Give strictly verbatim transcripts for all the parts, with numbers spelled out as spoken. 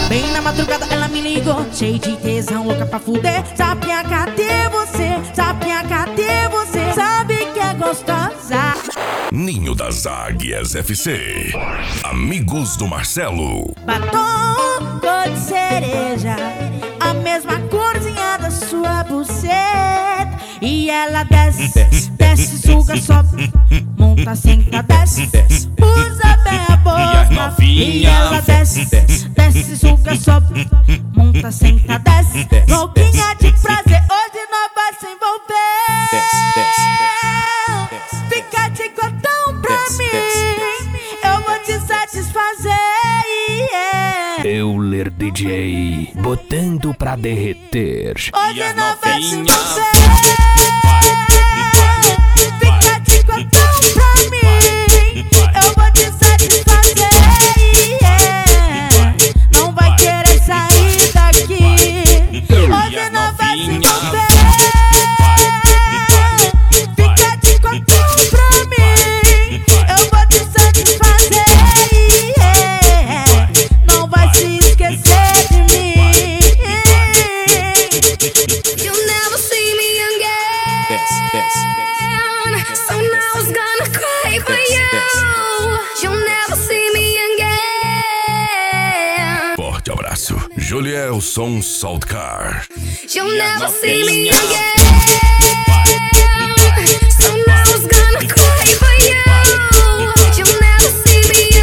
Bem na madrugada ela me ligou, cheio de tesão, louca pra fuder. Sapinha, cadê você? Sapinha, cadê você? Sabe que é gostosa. Ninho das Águias F C. Amigos do Marcelo. Batom cor de cereja, a mesma corzinha da sua buceta. E ela desce, desce, desce, suga, sobe, monta, senta, desce, desce, usa bem a boca. E ela desce, desce, desce, suga, sobe, monta, senta, desce, desce, louquinha de prazer, hoje nós vai se envolver. Desce, desce, fica de cotão pra desce, mim, desce, eu vou te satisfazer. Yeah. Euler D J, botando pra derreter. Hoje nós vai se envolver. Fica de cotão pra mim, eu vou te satisfazer. Yeah. Não vai querer sair daqui. Hoje nós vai se envolver. Fica de cotão pra mim, eu vou te satisfazer. Yeah. Não vai se esquecer de mim. You never see me again. So now I was gonna cry for you. You'll never see me again. Forte abraço. Julielson Saltcar. You'll never see me again. So now I was gonna cry for you. You'll never see me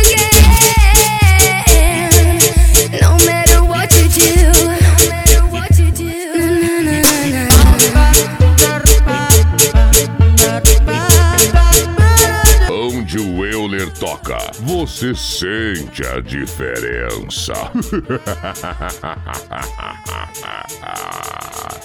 again. No matter what you do. No matter what you do. Na, na, na, na. Onde o Euler toca, você sente a diferença.